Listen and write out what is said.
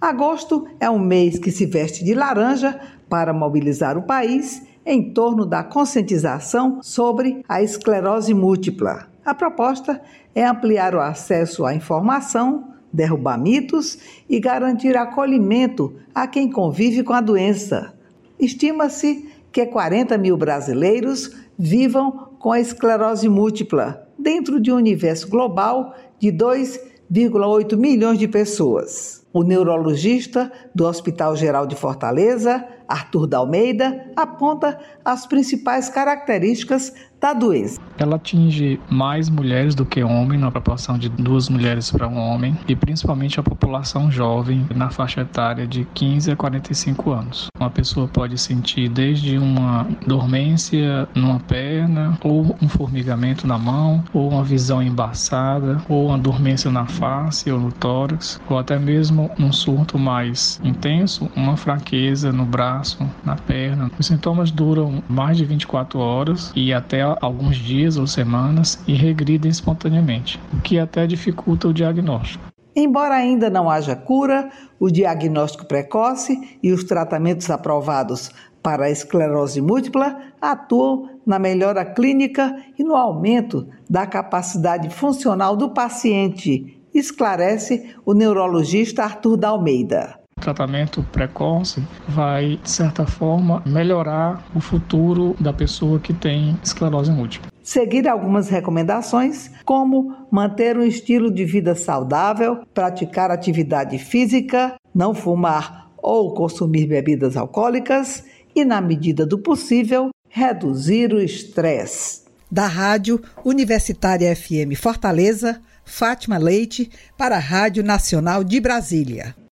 Agosto é um mês que se veste de laranja para mobilizar o país em torno da conscientização sobre a esclerose múltipla. A proposta é ampliar o acesso à informação, derrubar mitos e garantir acolhimento a quem convive com a doença. Estima-se que 40 mil brasileiros vivam com a esclerose múltipla, dentro de um universo global de 2,8 milhões de pessoas. O neurologista do Hospital Geral de Fortaleza, Arthur D'Almeida, aponta as principais características da doença. Ela atinge mais mulheres do que homens, na proporção de 2 mulheres para um homem, e principalmente a população jovem na faixa etária de 15 a 45 anos. Uma pessoa pode sentir desde uma dormência numa perna, ou um formigamento na mão, ou uma visão embaçada, ou uma dormência na face ou no tórax, ou até mesmo um surto mais intenso, uma fraqueza no braço, na perna. Os sintomas duram mais de 24 horas e até alguns dias ou semanas e regridem espontaneamente, o que até dificulta o diagnóstico. Embora ainda não haja cura, o diagnóstico precoce e os tratamentos aprovados para a esclerose múltipla atuam na melhora clínica e no aumento da capacidade funcional do paciente, esclarece o neurologista Arthur D'Almeida. O tratamento precoce vai, de certa forma, melhorar o futuro da pessoa que tem esclerose múltipla. Seguir algumas recomendações, como manter um estilo de vida saudável, praticar atividade física, não fumar ou consumir bebidas alcoólicas e, na medida do possível, reduzir o estresse. Da Rádio Universitária FM Fortaleza, Fátima Leite, para a Rádio Nacional de Brasília.